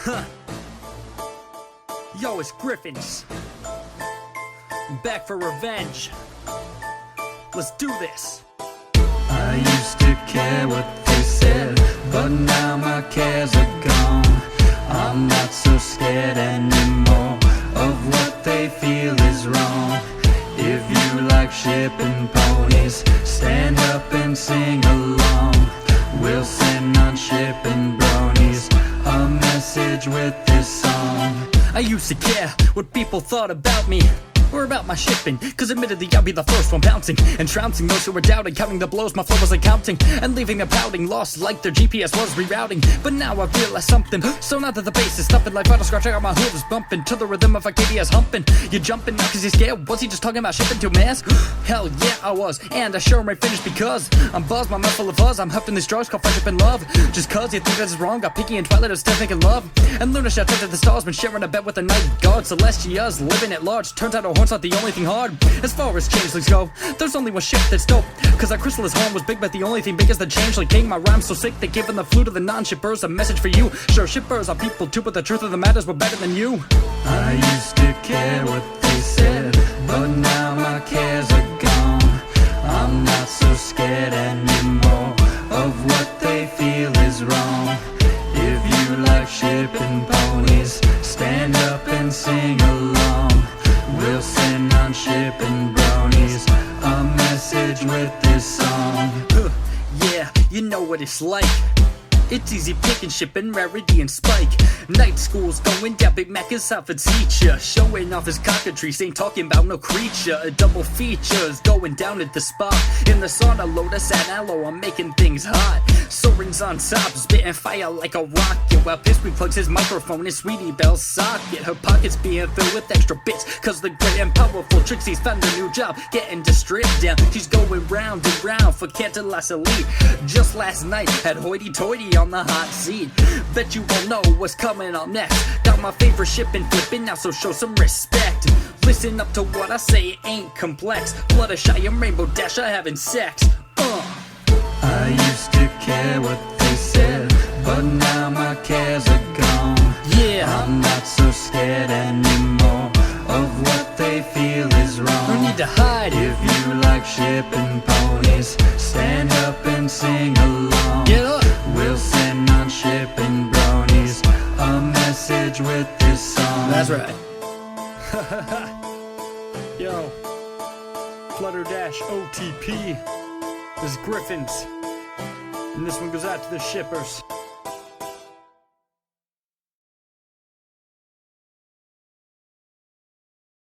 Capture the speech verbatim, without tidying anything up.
Huh. Yo, it's Griffins. I'm back for revenge. Let's do this. I used to care what they said, but now my cares are gone. I'm not so scared anymore of what they feel is wrong. If you like shipping ponies, stand up and sing along. We'll send on shipping bronies a message with this song. I used to care what people thought about me or about my shipping, cause admittedly I'll be the first one bouncing and trouncing those who were doubting, counting the blows my flow was accounting, and leaving them pouting, lost like their G P S was rerouting. But now I realize something, so now that the bass is thumping like vital scratch, I got my hooves bumping to the rhythm of a K D S humping. You jumping now cause you're scared? Was he just talking about shipping to mass? Hell yeah I was, and I sure am finished because I'm buzzed, my mouth full of fuzz, I'm huffed in these drugs called friendship and love. Just cause you think that's wrong, got Pinky and Twilight are still thinking love, and Luna shot to the stars, been sharing a bed with the night guard. Celestia's living at large, turns out a horn's not the only thing hard. As far as changelings go, there's only one ship that's dope, cause our chrysalis horn was big, but the only thing big is the changeling king. My rhyme's so sick, they giving the flute to the non-shippers, a message for you. Sure, shippers are people too, but the truth of the matter is we're better than you. I used to care what they said, but now my cares are gone. I'm not so scared anymore of what they feel is wrong. If you like shipping ponies, stand up and sing along. We'll send on shipping bronies a message with this song. Huh, yeah, you know what it's like. It's easy picking, shipping, Rarity and Spike. Night school's going down, Big Mac is out for teacher, showing off his cockatrice, ain't talking about no creature. A double features going down at the spot. In the sauna, Lotus and Aloe, I'm making things hot. Soren's on top, spitting fire like a rocket, while Pipsqueak plugs his microphone in Sweetie Belle's socket. Her pockets being filled with extra bits, cause the great and powerful Trixie's found a new job, getting to strip down. She's going round and round for Cantalas Elite. Just last night, had Hoity Toity on the hot seat. Bet you won't know what's coming up next. Got my favorite shipping flipping now, so show some respect. Listen up to what I say, it ain't complex. Fluttershy and Rainbow Dash are having sex. Uh. I used to care what they said, but now my cares are gone. Yeah, I'm not so scared anymore of what they feel is wrong. No need to hide. If you like shipping ponies, stand up and sing along. Get up. We'll send on shipping bronies a message with this song. That's right. Yo, Flutter Dash O T P. This is Griffins, and this one goes out to the shippers.